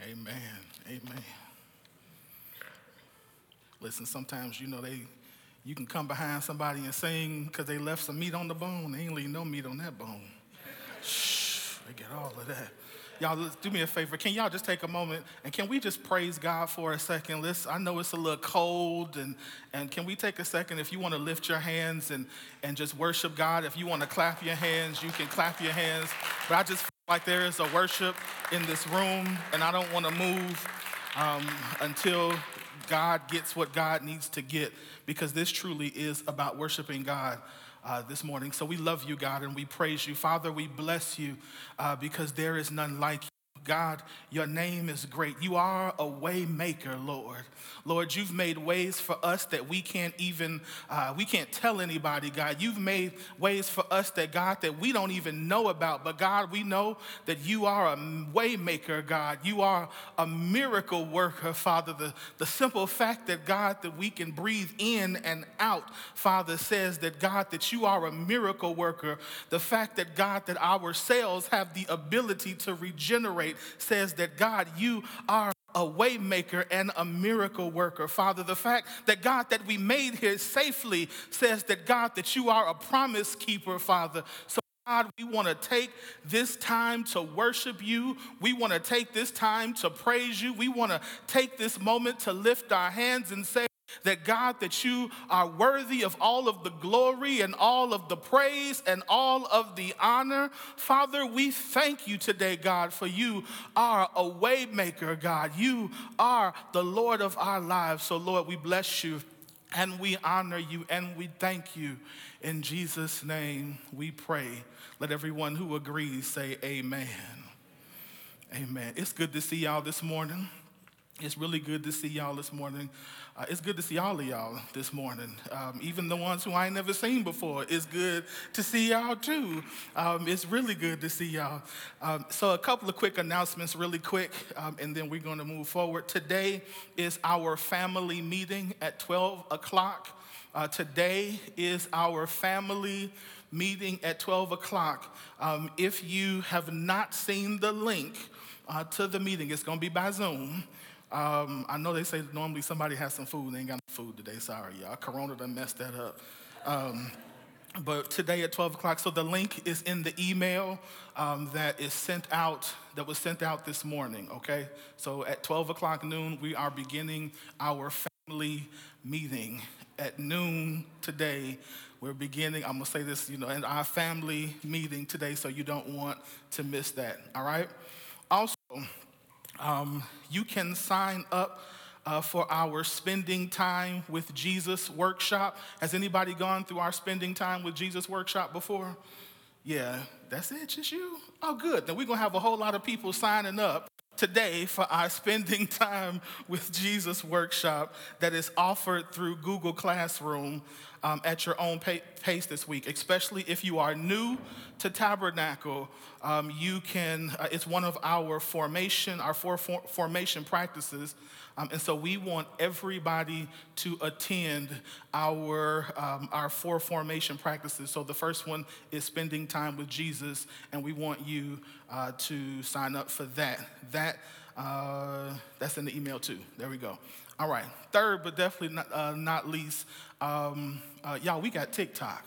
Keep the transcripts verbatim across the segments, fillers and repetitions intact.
Amen. Amen. Listen, sometimes, you know, they you can come behind somebody and sing because they left some meat on the bone. They ain't leave no meat on that bone. Shh, they get all of that. Y'all, let's do me a favor. Can y'all just take a moment and can we just praise God for a second? Let's, I know it's a little cold, and, and can we take a second if you want to lift your hands and, and just worship God? If you want to clap your hands, you can clap your hands. But I just feel like there is a worship in this room, and I don't want to move um, until God gets what God needs to get, because this truly is about worshiping God uh, this morning. So we love you, God, and we praise you. Father, we bless you uh, because there is none like you. God, your name is great. You are a way maker, Lord. Lord, you've made ways for us that we can't even, uh, we can't tell anybody, God. You've made ways for us that, God, that we don't even know about. But God, we know that you are a way maker, God. You are a miracle worker, Father. The, the simple fact that, God, that we can breathe in and out, Father, says that, God, that you are a miracle worker. The fact that, God, that our cells have the ability to regenerate says that, God, you are a way maker and a miracle worker. Father, the fact that, God, that we made here safely says that, God, that you are a promise keeper, Father. So God, we want to take this time to worship you. We want to take this time to praise you. We want to take this moment to lift our hands and say that, God, that you are worthy of all of the glory and all of the praise and all of the honor. Father, we thank you today, God, for you are a way maker, God. You are the Lord of our lives. So, Lord, we bless you and we honor you and we thank you. In Jesus' name we pray. Let everyone who agrees say amen. Amen. It's good to see y'all this morning. It's really good to see y'all this morning. Uh, it's good to see all of y'all this morning. Um, even the ones who I ain't never seen before, it's good to see y'all too. Um, it's really good to see y'all. Um, so a couple of quick announcements really quick, um, and then we're going to move forward. Today is our family meeting at twelve o'clock. Uh, today is our family meeting at twelve o'clock. Um, if you have not seen the link uh, to the meeting, it's going to be by Zoom. Um, I know they say normally somebody has some food. They ain't got no food today. Sorry, y'all. Corona done messed that up. Um, but today at twelve o'clock, so the link is in the email um, that is sent out, that was sent out this morning, okay? So at twelve o'clock noon, we are beginning our family meeting. At noon today, we're beginning, I'm going to say this, you know, in our family meeting today, so you don't want to miss that, all right? Also, Um, you can sign up uh, for our Spending Time with Jesus workshop. Has anybody gone through our Spending Time with Jesus workshop before? Yeah, that's it, just you? Oh, good. Then we're going to have a whole lot of people signing up today for our Spending Time with Jesus workshop that is offered through Google Classroom um, at your own pa- pace this week, especially if you are new to Tabernacle. Um, you can, uh, it's one of our formation, our four for- formation practices. Um, and so we want everybody to attend our um, our four formation practices. So the first one is spending time with Jesus, and we want you uh, to sign up for that. That uh, that's in the email too. There we go. All right. Third, but definitely not, uh, not least, um, uh, y'all, we got TikTok.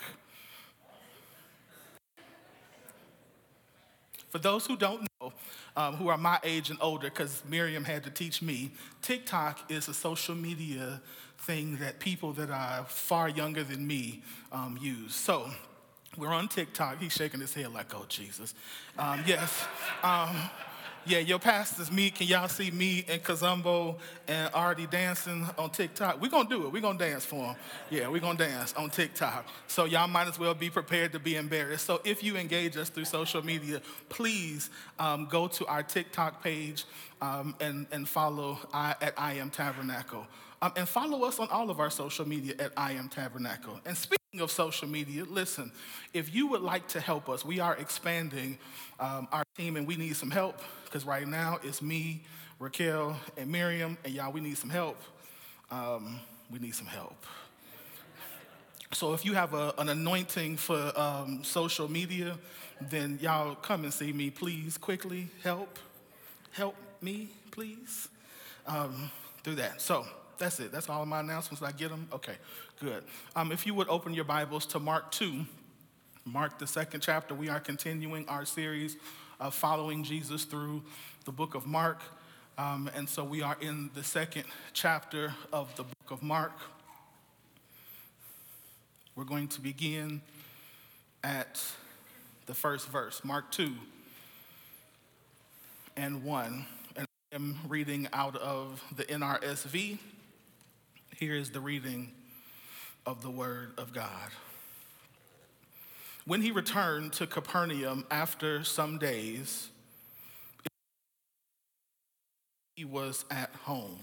For those who don't know, um, who are my age and older, because Miriam had to teach me, TikTok is a social media thing that people that are far younger than me um, use. So we're on TikTok. He's shaking his head like, oh, Jesus. Um, yes. Um, yeah, your pastors meet. Can y'all see me and Kazumbo and Artie dancing on TikTok? We're going to do it. We're going to dance for them. Yeah, we're going to dance on TikTok. So y'all might as well be prepared to be embarrassed. So if you engage us through social media, please um, go to our TikTok page um, and, and follow I, at I Am Tabernacle. Um, and follow us on all of our social media at I Am Tabernacle. And speaking of social media, listen, if you would like to help us, we are expanding um, our team and we need some help because right now it's me, Raquel, and Miriam, and y'all, we need some help. Um, we need some help. So if you have a, an anointing for um, social media, then y'all come and see me, please, quickly, help, help me, please, um, through that. So that's it. That's all of my announcements. Did I get them? Okay, good. Um, if you would open your Bibles to Mark two, Mark the second chapter. We are continuing our series of following Jesus through the book of Mark. Um, and so we are in the second chapter of the book of Mark. We're going to begin at the first verse, Mark two and one. And I am reading out of the N R S V. Here is the reading of the word of God. When he returned to Capernaum after some days, he was at home.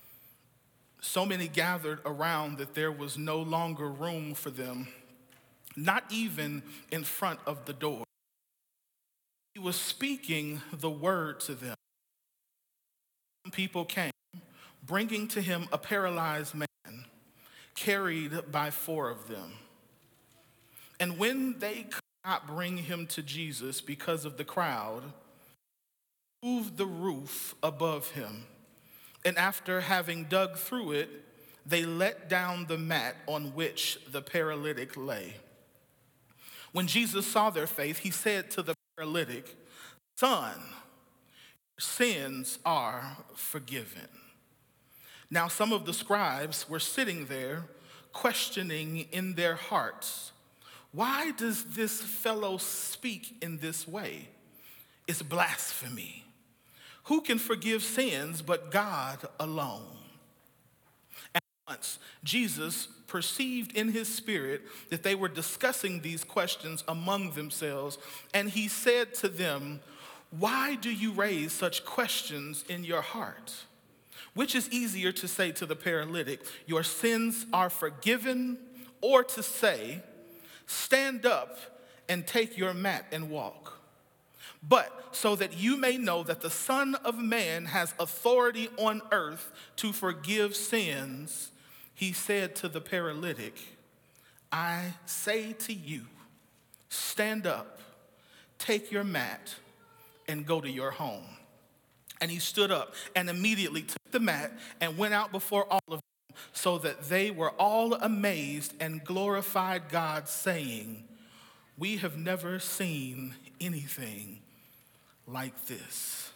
So many gathered around that there was no longer room for them, not even in front of the door. He was speaking the word to them. Some people came, bringing to him a paralyzed man, carried by four of them. And when they could not bring him to Jesus because of the crowd, moved the roof above him. And after having dug through it, they let down the mat on which the paralytic lay. When Jesus saw their faith, he said to the paralytic, "Son, your sins are forgiven." Now some of the scribes were sitting there, questioning in their hearts, "Why does this fellow speak in this way? It's blasphemy. Who can forgive sins but God alone?" At once, Jesus perceived in his spirit that they were discussing these questions among themselves, and he said to them, "Why do you raise such questions in your heart? Which is easier to say to the paralytic, 'Your sins are forgiven,' or to say, 'Stand up and take your mat and walk'? But so that you may know that the Son of Man has authority on earth to forgive sins," he said to the paralytic, "I say to you, stand up, take your mat, and go to your home." And he stood up and immediately took the mat and went out before all of them, so that they were all amazed and glorified God, saying, "We have never seen anything like this."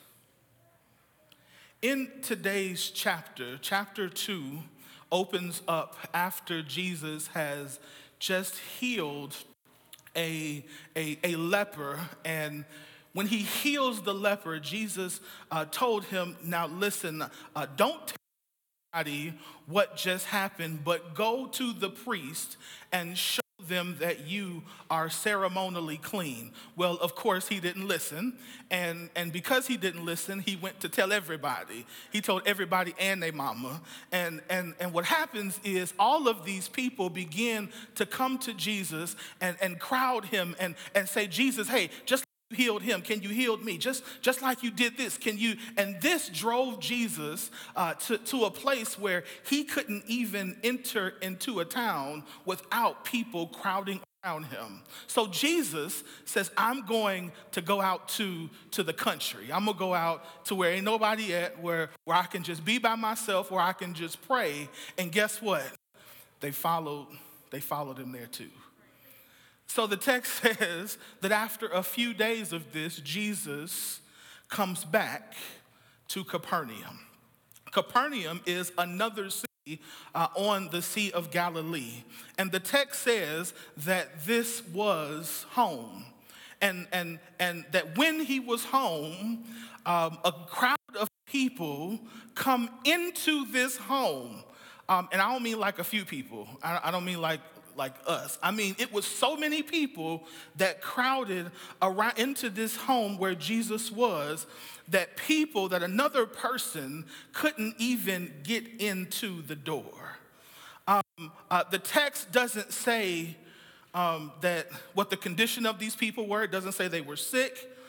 In today's chapter, chapter two opens up after Jesus has just healed a, a, a leper. And when he heals the leper, Jesus uh, told him, "Now listen, uh, don't tell anybody what just happened, but go to the priest and show them that you are ceremonially clean." Well, of course, he didn't listen. And, and because he didn't listen, he went to tell everybody. He told everybody and their mama. And, and, and what happens is all of these people begin to come to Jesus and, and crowd him and, and say, "Jesus, hey, just like you healed him, can you heal me? Just, just like you did this, can you?" And this drove Jesus uh, to, to a place where he couldn't even enter into a town without people crowding around him. So Jesus says, "I'm going to go out to, to the country. I'm going to go out to where ain't nobody at, where, where I can just be by myself, where I can just pray." And guess what? They followed, they followed him there too. So the text says that after a few days of this, Jesus comes back to Capernaum. Capernaum is another city uh, on the Sea of Galilee. And the text says that this was home. And, and, and that when he was home, um, a crowd of people come into this home. Um, and I don't mean like a few people. I, I don't mean like like us. I mean, it was so many people that crowded around into this home where Jesus was, that people, that another person couldn't even get into the door. Um, uh, the text doesn't say um, that what the condition of these people were. It doesn't say they were sick.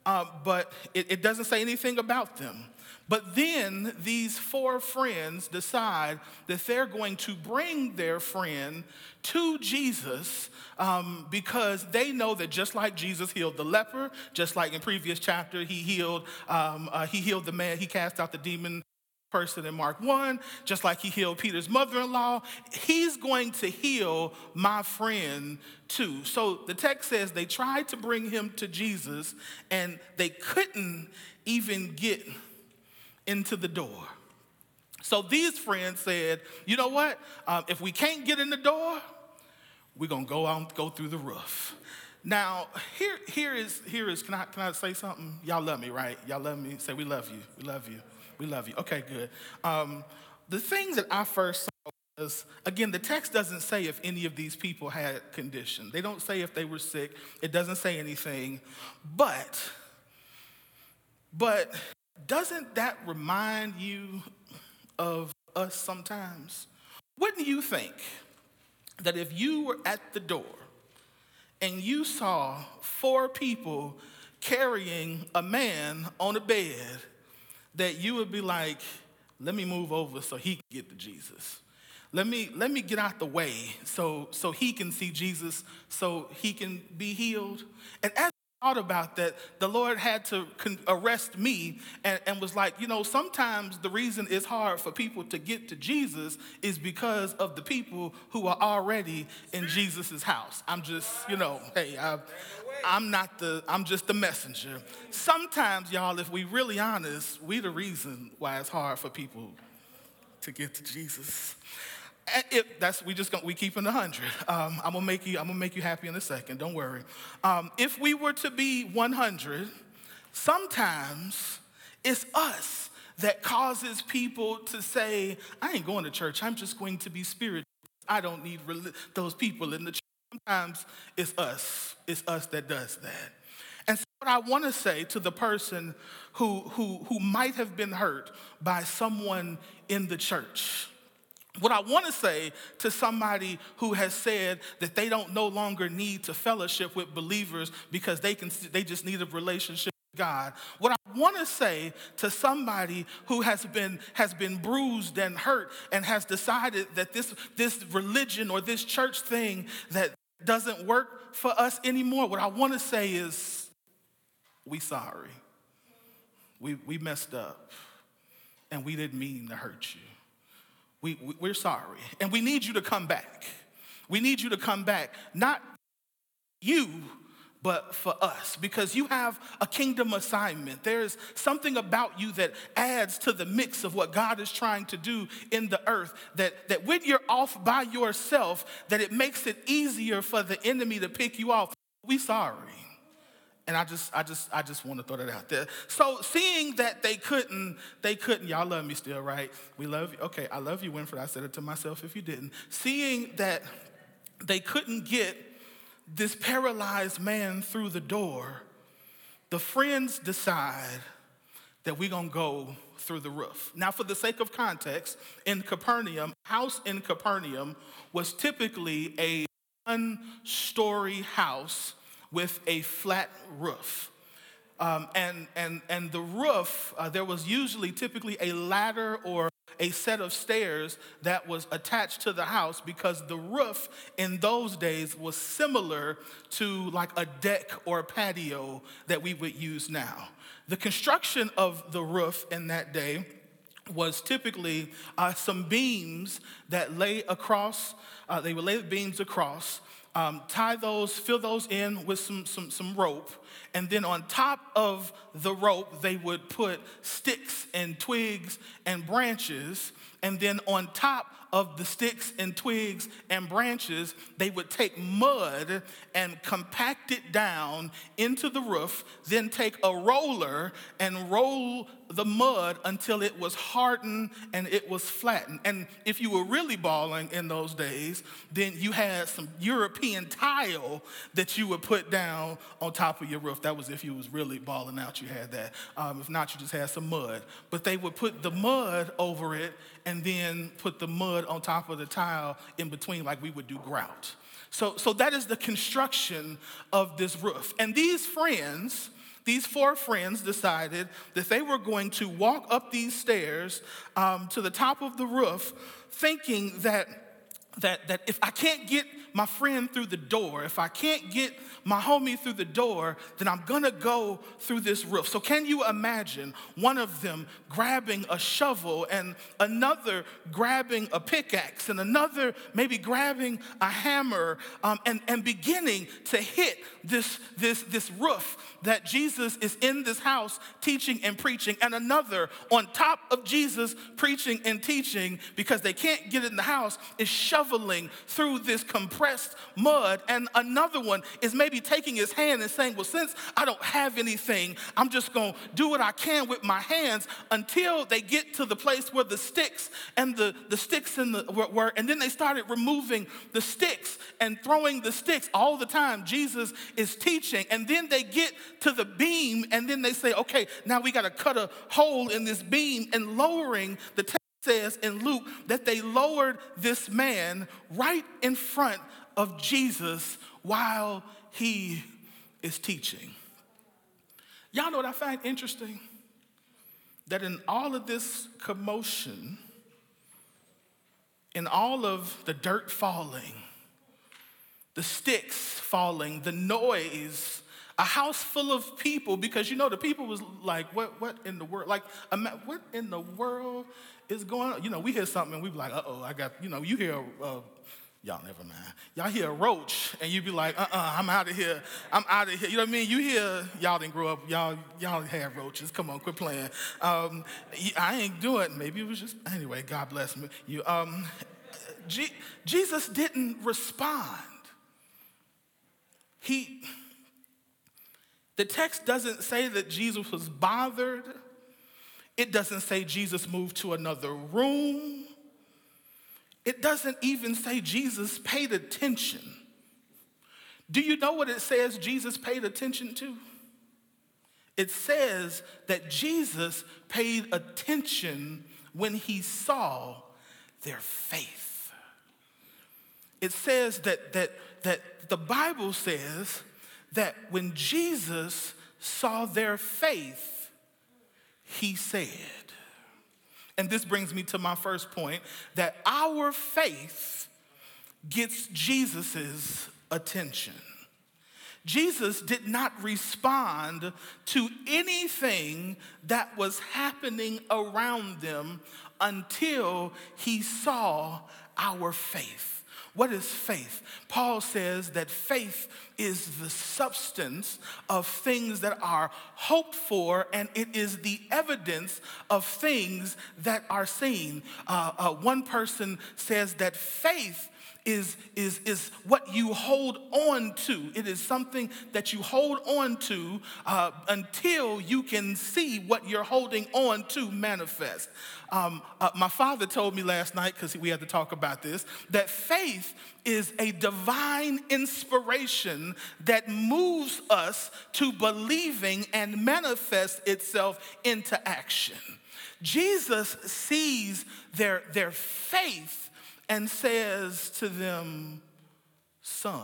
uh, but it, it doesn't say anything about them. But then these four friends decide that they're going to bring their friend to Jesus um, because they know that just like Jesus healed the leper, just like in previous chapter he healed um, uh, he healed the man, he cast out the demon person in Mark one, just like he healed Peter's mother-in-law, he's going to heal my friend too. So the text says they tried to bring him to Jesus and they couldn't even get into the door. So these friends said, you know what? Um, if we can't get in the door, we're gonna go out and go through the roof. Now, here, here is, here is. Can I, can I say something? Y'all love me, right? Y'all love me. Say, we love you. We love you. We love you. Okay, good. Um, the thing that I first saw was, again, the text doesn't say if any of these people had condition. They don't say if they were sick. It doesn't say anything. But, but. Doesn't that remind you of us sometimes? Wouldn't you think that if you were at the door and you saw four people carrying a man on a bed, that you would be like, let me move over so he can get to Jesus. Let me, let me get out the way so, so he can see Jesus, so he can be healed? And as thought about that, the Lord had to con- arrest me and, and was like, you know, sometimes the reason it's hard for people to get to Jesus is because of the people who are already in Jesus's house. I'm just, you know, hey, I, I'm not the, I'm just the messenger. Sometimes, y'all, if we really honest, we the reason why it's hard for people to get to Jesus. If that's we just gonna, we keeping a hundred. Um, I'm gonna make you I'm gonna make you happy in a second. Don't worry. Um, if we were to be one hundred, sometimes it's us that causes people to say, "I ain't going to church. I'm just going to be spiritual. I don't need rel- those people in the church." Sometimes it's us. It's us that does that. And so what I want to say to the person who who who might have been hurt by someone in the church. What I want to say to somebody who has said that they don't no longer need to fellowship with believers because they can they just need a relationship with God. What I want to say to somebody who has been has been bruised and hurt and has decided that this this religion or this church thing that doesn't work for us anymore. What I want to say is, we sorry. We we messed up, and we didn't mean to hurt you. We, we, we're sorry, and we need you to come back. We need you to come back, not you, but for us, because you have a kingdom assignment. There's something about you that adds to the mix of what God is trying to do in the earth, that, that when you're off by yourself, that it makes it easier for the enemy to pick you off. We sorry. And I just, I just, I just want to throw that out there. So seeing that they couldn't, they couldn't, y'all love me still, right? We love you. Okay, I love you, Winfred. I said it to myself if you didn't. Seeing that they couldn't get this paralyzed man through the door, the friends decide that we're going to go through the roof. Now, for the sake of context, in Capernaum, house in Capernaum was typically a one-story house with a flat roof. Um, and, and, and the roof, uh, there was usually typically a ladder or a set of stairs that was attached to the house because the roof in those days was similar to like a deck or a patio that we would use now. The construction of the roof in that day was typically uh, some beams that lay across, uh, they would lay the beams across, Um, tie those, fill those in with some, some, some rope, and then on top of the rope, they would put sticks and twigs and branches, and then on top of the sticks and twigs and branches, they would take mud and compact it down into the roof, then take a roller and roll the mud until it was hardened and it was flattened. And if you were really balling in those days, then you had some European tile that you would put down on top of your roof. That was if you was really balling out, you had that. Um, if not, you just had some mud. But they would put the mud over it and then put the mud on top of the tile in between like we would do grout. So, so that is the construction of this roof. And these friends These four friends decided that they were going to walk up these stairs um, to the top of the roof, thinking that, that, that if I can't get my friend through the door, if I can't get my homie through the door, then I'm gonna go through this roof. So can you imagine one of them grabbing a shovel and another grabbing a pickaxe and another maybe grabbing a hammer um, and, and beginning to hit this, this, this roof that Jesus is in this house teaching and preaching, and another on top of Jesus preaching and teaching because they can't get in the house is shoveling through this compressed mud, and another one is maybe taking his hand and saying, well, since I don't have anything, I'm just going to do what I can with my hands until they get to the place where the sticks and the, the sticks in the, were, were, and then they started removing the sticks and throwing the sticks all the time. Jesus is teaching, and then they get to the beam, and then they say, okay, now we got to cut a hole in this beam, and lowering the text says in Luke that they lowered this man right in front of Jesus while he is teaching. Y'all know what I find interesting? That in all of this commotion, in all of the dirt falling, the sticks falling, the noise, a house full of people, because you know the people was like, what, what in the world? Like, what in the world is going on? You know, we hear something and we be like, uh-oh, I got, you know, you hear uh, y'all never mind. Y'all hear a roach, and you be like, uh-uh, I'm out of here. I'm out of here. You know what I mean? You hear, y'all didn't grow up, y'all y'all had roaches. Come on, quit playing. Um, I ain't doing it. Maybe it was just, anyway, God bless me. You, um, G- Jesus didn't respond. He, the text doesn't say that Jesus was bothered. It doesn't say Jesus moved to another room. It doesn't even say Jesus paid attention. Do you know what it says Jesus paid attention to? It says that Jesus paid attention when he saw their faith. It says that, that, that the Bible says that when Jesus saw their faith, he said, and this brings me to my first point, that our faith gets Jesus's attention. Jesus did not respond to anything that was happening around them until he saw our faith. What is faith? Paul says that faith is the substance of things that are hoped for, and it is the evidence of things that are seen. Uh, uh, one person says that faith is, is, is what you hold on to. It is something that you hold on to uh, until you can see what you're holding on to manifest. Um, uh, my father told me last night, because we had to talk about this, that faith is a divine inspiration that moves us to believing and manifests itself into action. Jesus sees their, their faith and says to them, son.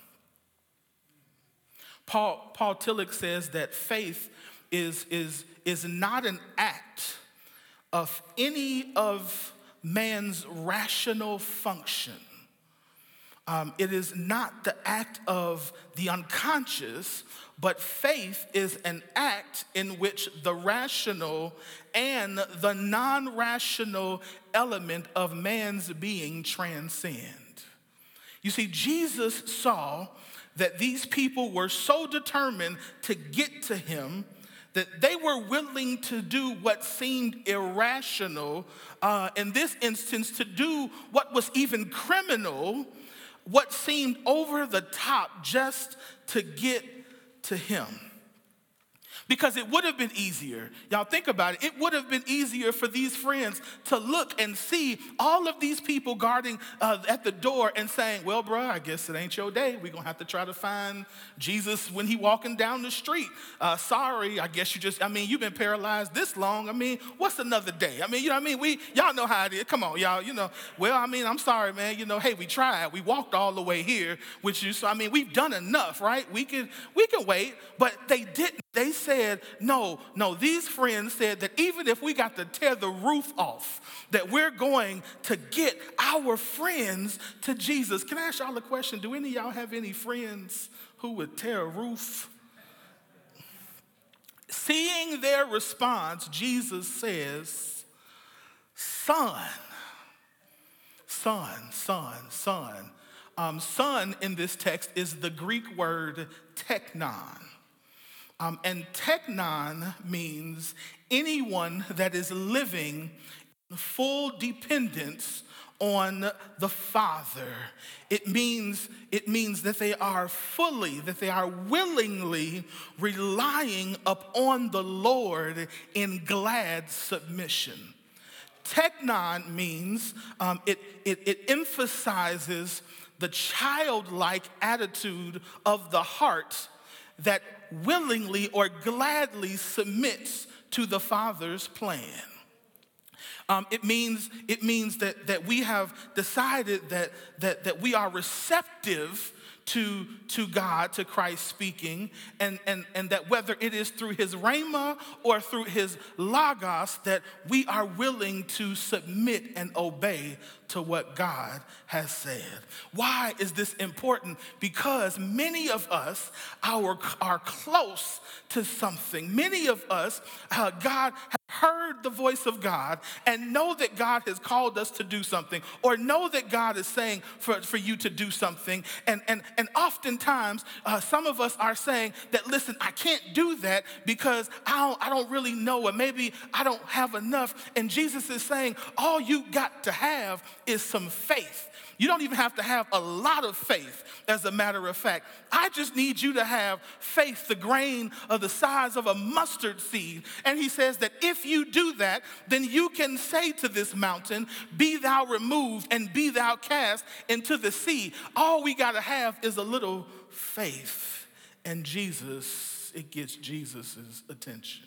Paul, Paul Tillich says that faith is, is, is not an act of any of man's rational function. Um, it is not the act of the unconscious, but faith is an act in which the rational and the non-rational element of man's being transcend. You see, Jesus saw that these people were so determined to get to him that they were willing to do what seemed irrational, uh, in this instance, to do what was even criminal, what seemed over the top just to get to him. Because it would have been easier. Y'all think about it. It would have been easier for these friends to look and see all of these people guarding uh, at the door and saying, well, bro, I guess it ain't your day. We're going to have to try to find Jesus when he walking down the street. Uh, sorry, I guess you just, I mean, you've been paralyzed this long. I mean, what's another day? I mean, you know what I mean? We, y'all know how it is. Come on, y'all, you know. Well, I mean, I'm sorry, man. You know, hey, we tried. We walked all the way here, which is, so, I mean, we've done enough, right? We can, we can wait, but they didn't. They said, no, no, these friends said that even if we got to tear the roof off, that we're going to get our friends to Jesus. Can I ask y'all a question? Do any of y'all have any friends who would tear a roof? Seeing their response, Jesus says, son, son, son, son. Um, son in this text is the Greek word teknon. Um, and teknon means anyone that is living in full dependence on the Father. It means, it means that they are fully, that they are willingly relying upon the Lord in glad submission. Teknon means um, it, it, it emphasizes the childlike attitude of the heart that willingly or gladly submits to the Father's plan. Um, it means, it means that, that we have decided that, that, that we are receptive to, to God, to Christ speaking, and, and, and that whether it is through his rhema or through his logos, that we are willing to submit and obey to what God has said. Why is this important? Because many of us are, are close to something. Many of us, uh, God has heard the voice of God and know that God has called us to do something, or know that God is saying for, for you to do something. And, and, and oftentimes, uh, some of us are saying that, listen, I can't do that because I don't, I don't really know, or maybe I don't have enough. And Jesus is saying, all you got to have is some faith. You don't even have to have a lot of faith, as a matter of fact. I just need you to have faith, the grain of the size of a mustard seed. And he says that if you do that, then you can say to this mountain, be thou removed and be thou cast into the sea. All we got to have is a little faith. And Jesus, it gets Jesus' attention.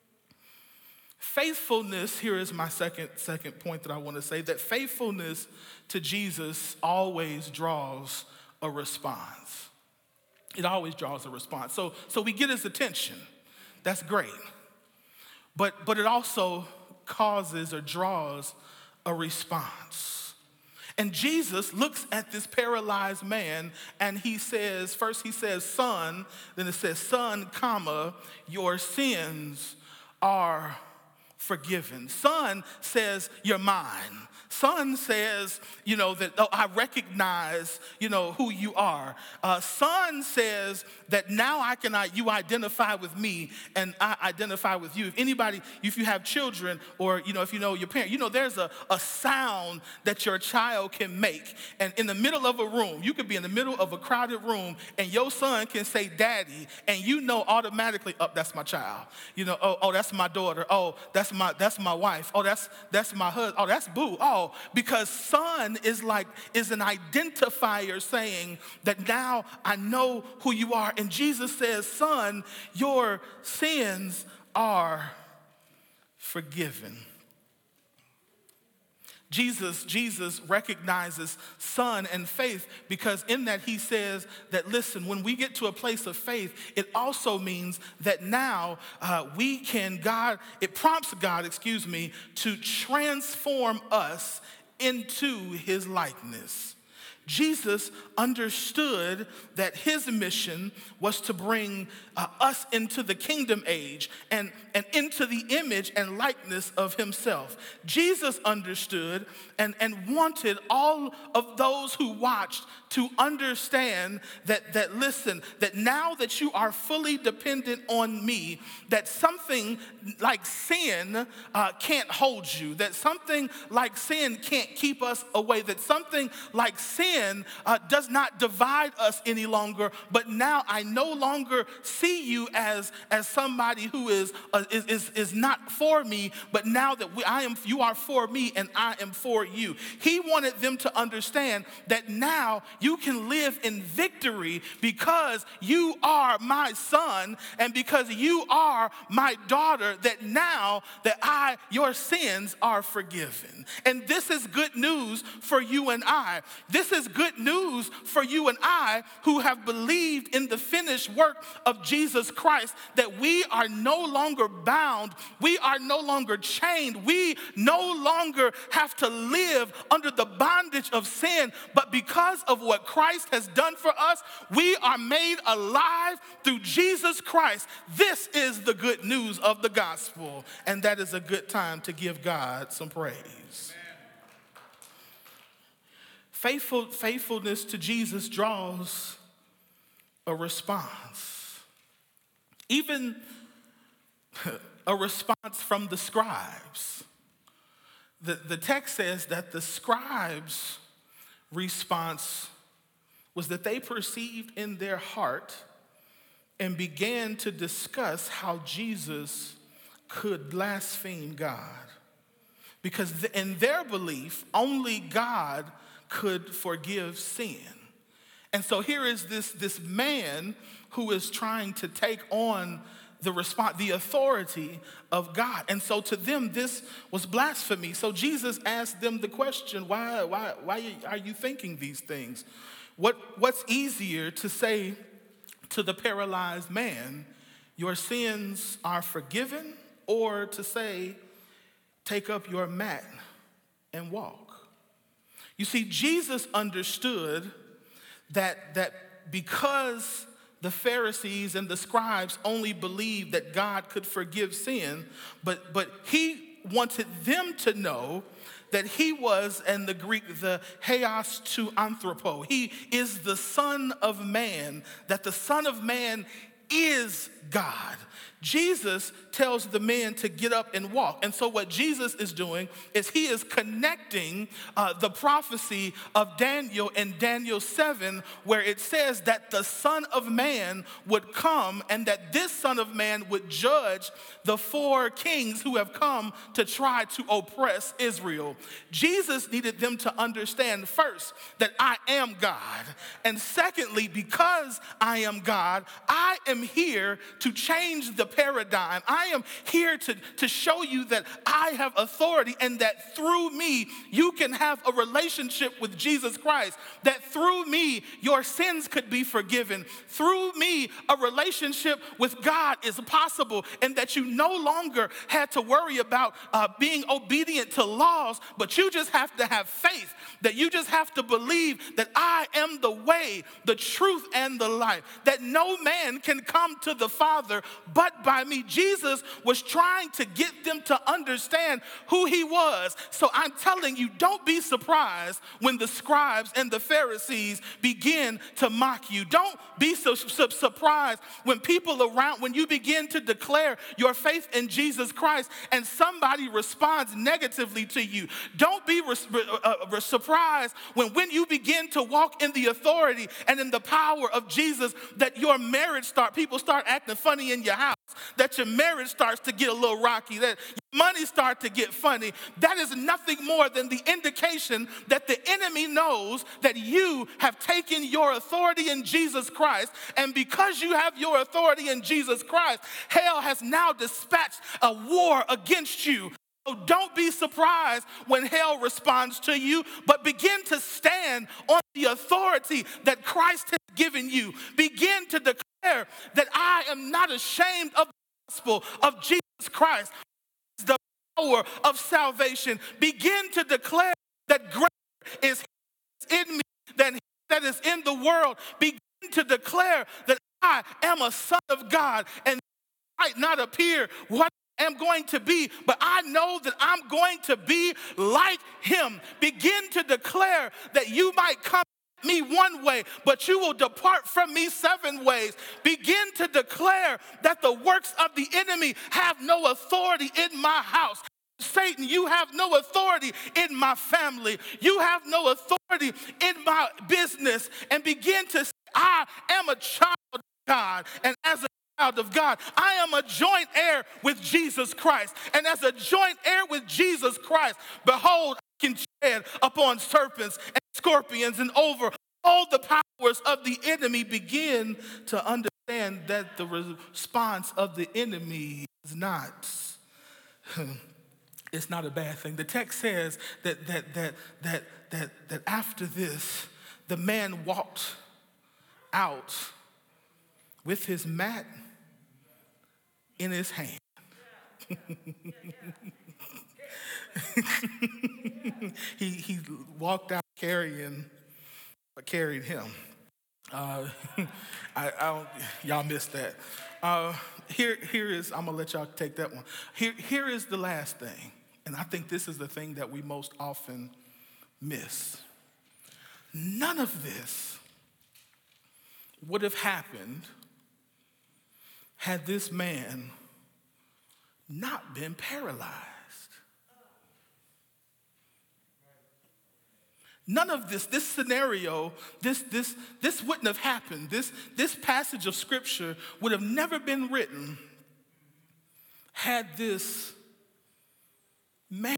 Faithfulness, here is my second, second point that I want to say, that faithfulness to Jesus always draws a response. It always draws a response. So, so we get his attention. That's great. But, but it also causes or draws a response. And Jesus looks at this paralyzed man and he says, first he says, son, then it says, son, comma, your sins are forgiven. Son says, you're mine. Son says, you know, that oh, I recognize, you know, who you are. Uh, son says that now I can, you identify with me and I identify with you. If anybody, if you have children or, you know, if you know your parent, you know, there's a, a sound that your child can make. And in the middle of a room, you could be in the middle of a crowded room and your son can say, daddy, and you know automatically, oh, that's my child. You know, oh, oh, that's my daughter. Oh, that's my, that's my wife. Oh, that's, that's my husband. Oh, that's boo. Oh, because son is like, is an identifier saying that now I know who you are. And Jesus says, son, your sins are forgiven. Jesus, Jesus recognizes son and faith because in that he says that, listen, when we get to a place of faith, it also means that now uh, we can, God, it prompts God, excuse me, to transform us into his likeness. Jesus understood that his mission was to bring uh, us into the kingdom age and, and into the image and likeness of himself. Jesus understood and, and wanted all of those who watched to understand that, that, listen, that now that you are fully dependent on me, that something like sin uh, can't hold you, that something like sin can't keep us away, that something like sin uh, does not divide us any longer, but now I no longer see you as, as somebody who is, uh, is, is, is not for me, but now that we, I am, you are for me and I am for you. He wanted them to understand that now you can live in victory because you are my son and because you are my daughter, that now that I, your sins are forgiven. And this is good news for you and I. This is is good news for you and I who have believed in the finished work of Jesus Christ, that we are no longer bound. We are no longer chained. We no longer have to live under the bondage of sin. But because of what Christ has done for us, we are made alive through Jesus Christ. This is the good news of the gospel. And that is a good time to give God some praise. Faithful, faithfulness to Jesus draws a response. Even a response from the scribes. The, the text says that the scribes' response was that they perceived in their heart and began to discuss how Jesus could blaspheme God. Because in their belief, only God could forgive sin. And so here is this, this man who is trying to take on the response, the authority of God. And so to them, this was blasphemy. So Jesus asked them the question, why, why, why are you thinking these things? What, what's easier to say to the paralyzed man, your sins are forgiven, or to say, take up your mat and walk? You see, Jesus understood that, that because the Pharisees and the scribes only believed that God could forgive sin, but, but he wanted them to know that he was, in the Greek, the Heos to anthropo. He is the Son of Man, that the Son of Man is God. Jesus tells the man to get up and walk. And so what Jesus is doing is he is connecting uh, the prophecy of Daniel in Daniel seven, where it says that the Son of Man would come and that this Son of Man would judge the four kings who have come to try to oppress Israel. Jesus needed them to understand first that I am God. And secondly, because I am God, I am here to change the paradigm. I am here to, to show you that I have authority and that through me, you can have a relationship with Jesus Christ. That through me, your sins could be forgiven. Through me, a relationship with God is possible, and that you no longer had to worry about uh, being obedient to laws, but you just have to have faith, that you just have to believe that I am the way, the truth, and the life, that no man can come to the Father but by me. Jesus was trying to get them to understand who he was. So I'm telling you, don't be surprised when the scribes and the Pharisees begin to mock you. Don't be so, so surprised when people around, when you begin to declare your faith in Jesus Christ and somebody responds negatively to you. Don't be res- uh, surprised when, when you begin to walk in the authority and in the power of Jesus, that your marriage start, people start acting funny in your house, that your marriage starts to get a little rocky, that your money start to get funny. That is nothing more than the indication that the enemy knows that you have taken your authority in Jesus Christ, and because you have your authority in Jesus Christ, hell has now dispatched a war against you. So don't be surprised when hell responds to you, but begin to stand on the authority that Christ has given you. Begin to declare that I am not ashamed of the gospel of Jesus Christ, the power of salvation. Begin to declare that greater is in me than he that is in the world. Begin to declare that I am a son of God, and might not appear what am going to be, but I know that I'm going to be like him. Begin to declare that you might come me one way, but you will depart from me seven ways. Begin to declare that the works of the enemy have no authority in my house. Satan, you have no authority in my family. You have no authority in my business. And begin to say, I am a child of God, and as a child of God, I am a joint heir with Jesus Christ. And as a joint heir with Jesus Christ, behold, I can tread upon serpents and scorpions and over all the powers of the enemy. Begin to understand that the response of the enemy is not, it's not a bad thing. The text says that that that that that that after this, the man walked out with his mat in his hand. he, he walked out carrying, but carried him. Uh, I, I don't, y'all missed that. Uh, here, here is, I'm gonna let y'all take that one. Here, here is the last thing, and I think this is the thing that we most often miss. None of this would have happened had this man not been paralyzed. None of this, this scenario, this, this, this wouldn't have happened. This, this passage of scripture would have never been written had this man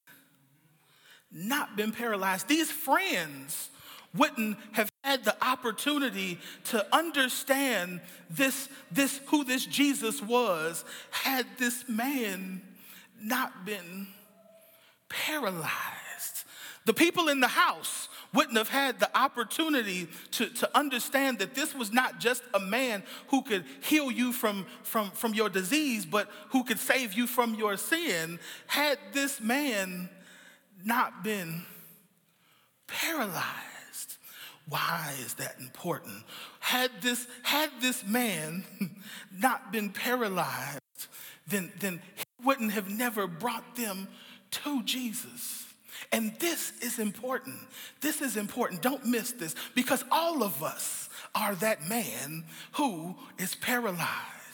not been paralyzed. These friends wouldn't have had the opportunity to understand this, this, who this Jesus was had this man not been paralyzed. The people in the house wouldn't have had the opportunity to, to understand that this was not just a man who could heal you from, from, from your disease, but who could save you from your sin, had this man not been paralyzed. Why is that important? Had this, had this man not been paralyzed, then, then he wouldn't have never brought them to Jesus. And this is important. This is important. Don't miss this, because all of us are that man who is paralyzed.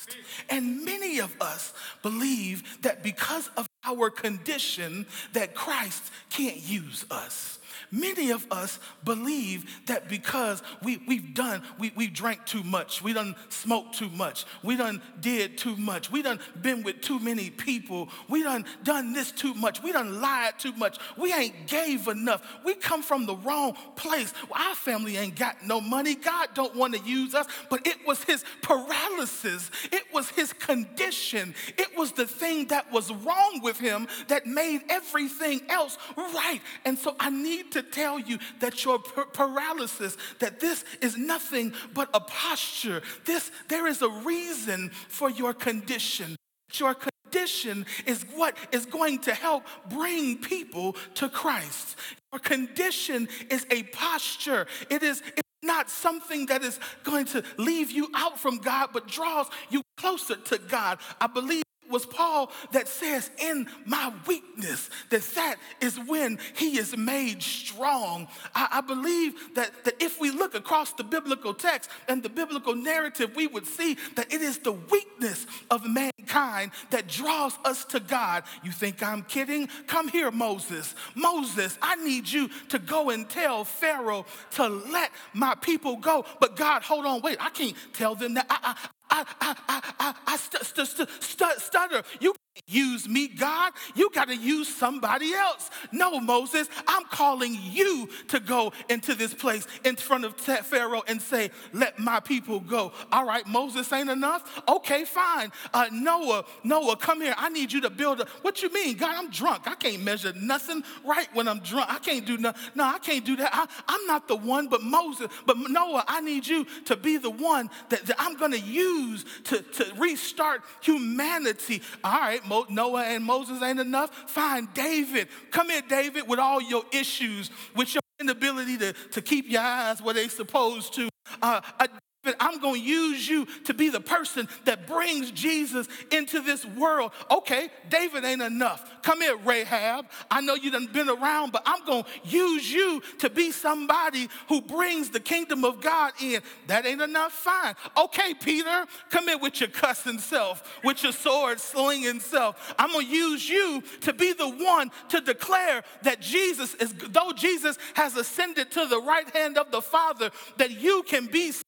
And many of us believe that because of our condition that Christ can't use us. Many of us believe that because we, we've done, we, we drank too much, we done smoked too much, we done did too much, we done been with too many people, we done done this too much, we done lied too much, we ain't gave enough, we come from the wrong place. Well, our family ain't got no money, God don't want to use us, but it was his paralysis, it was his condition, it was the thing that was wrong with him that made everything else right. And so I need to tell you that your paralysis, that this is nothing but a posture. This, there is a reason for your condition. Your condition is what is going to help bring people to Christ. Your condition is a posture. It is it's not something that is going to leave you out from God, but draws you closer to God. I believe was Paul that says, in my weakness, that that is when he is made strong. I, I believe that, that if we look across the biblical text and the biblical narrative, we would see that it is the weakness of mankind that draws us to God. You think I'm kidding? Come here, Moses. Moses, I need you to go and tell Pharaoh to let my people go. But God, hold on, wait, I can't tell them that. I, I, I, I, I, I, I st- st- st- st- stutter. You can't use me, God. You got to use somebody else. No, Moses, I'm calling you to go into this place in front of Pharaoh and say, let my people go. All right, Moses ain't enough? Okay, fine. Uh, Noah, Noah, come here. I need you to build a, what you mean? God, I'm drunk. I can't measure nothing right when I'm drunk. I can't do nothing. No, I can't do that. I, I'm not the one, but Moses, but Noah, I need you to be the one that, that I'm going to use To, to restart humanity. All right, Mo, Noah and Moses ain't enough? Fine, David. Come here, David, with all your issues, with your inability to, to keep your eyes where they supposed to. Uh, uh, I'm going to use you to be the person that brings Jesus into this world. Okay, David ain't enough. Come here, Rahab. I know you done been around, but I'm going to use you to be somebody who brings the kingdom of God in. That ain't enough? Fine. Okay, Peter, come here with your cussing self, with your sword slinging self. I'm going to use you to be the one to declare that Jesus is, though Jesus has ascended to the right hand of the Father, that you can be saved.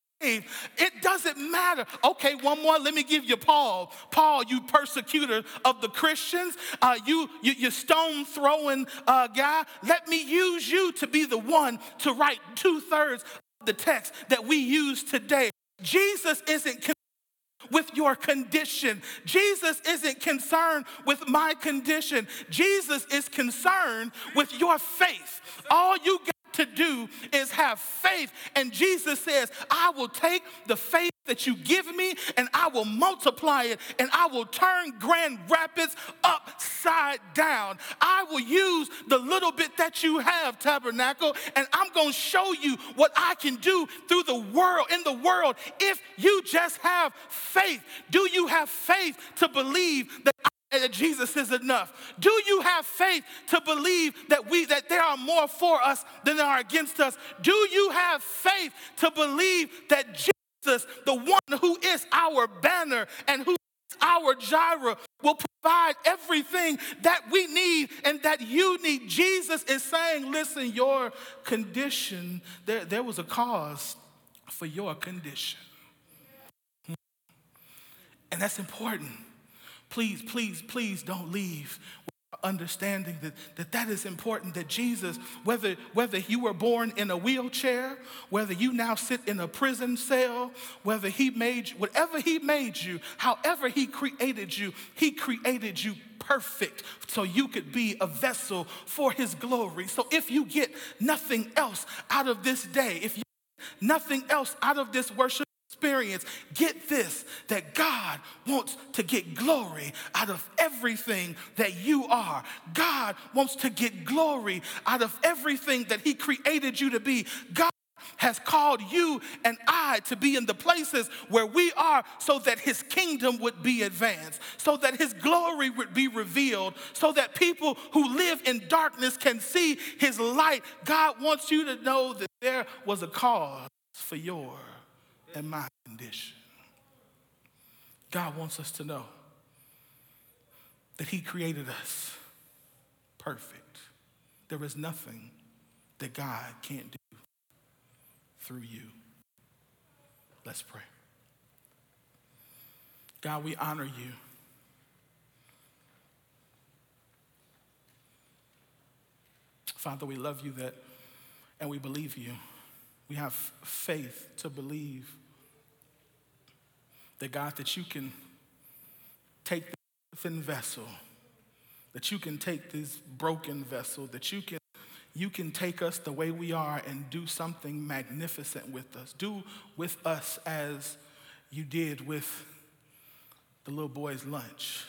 It doesn't matter. Okay, one more. Let me give you Paul. Paul, you persecutor of the Christians, uh, you, you, you stone throwing uh, guy. Let me use you to be the one to write two thirds of the text that we use today. Jesus isn't concerned with your condition. Jesus isn't concerned with my condition. Jesus is concerned with your faith. All you got to do is have faith. And Jesus says, I will take the faith that you give me and I will multiply it and I will turn Grand Rapids upside down. I will use the little bit that you have, Tabernacle, and I'm going to show you what I can do through the world, in the world, if you just have faith. Do you have faith to believe that that Jesus is enough? Do you have faith to believe that we that there are more for us than there are against us? Do you have faith to believe that Jesus, the one who is our banner and who is our Jireh, will provide everything that we need and that you need? Jesus is saying, listen, your condition, there, there was a cause for your condition. And that's important. Please, please, please don't leave without understanding that, that that is important, that Jesus, whether, whether you were born in a wheelchair, whether you now sit in a prison cell, whether he made you, whatever he made you, however he created you, he created you perfect so you could be a vessel for his glory. So if you get nothing else out of this day, if you get nothing else out of this worship experience, get this, that God wants to get glory out of everything that you are. God wants to get glory out of everything that he created you to be. God has called you and I to be in the places where we are so that his kingdom would be advanced, so that his glory would be revealed, so that people who live in darkness can see his light. God wants you to know that there was a cause for your and my condition. God wants us to know that he created us perfect. There is nothing that God can't do through you. Let's pray. God, we honor you. Father, we love you that, and we believe you. We have faith to believe that, God, that you can take this thin vessel, that you can take this broken vessel, that you can you can take us the way we are and do something magnificent with us. Do with us as you did with the little boy's lunch.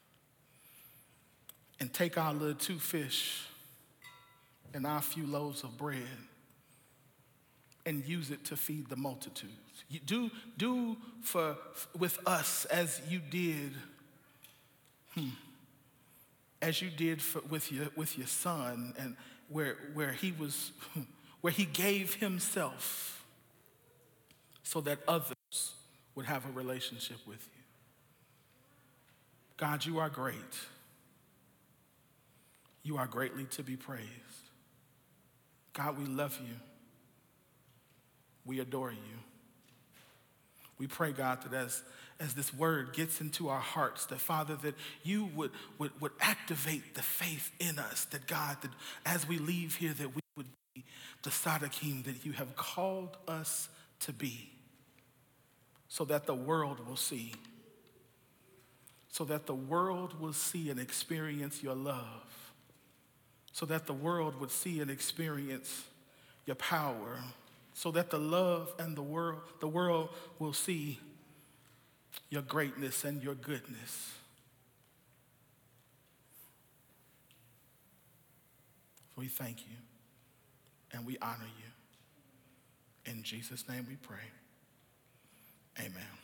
And take our little two fish and our few loaves of bread and use it to feed the multitudes. You do, do for with us as you did, hmm, as you did for, with your with your son, and where where he was, where he gave himself so that others would have a relationship with you. God, you are great. You are greatly to be praised. God, we love you. We adore you. We pray, God, that as, as this word gets into our hearts, that, Father, that you would, would, would activate the faith in us, that, God, that as we leave here, that we would be the Sadakim that you have called us to be, so that the world will see, so that the world will see and experience your love, so that the world would see and experience your power, so that the love and the world, the world will see your greatness and your goodness. We thank you and we honor you. In Jesus' name we pray. Amen.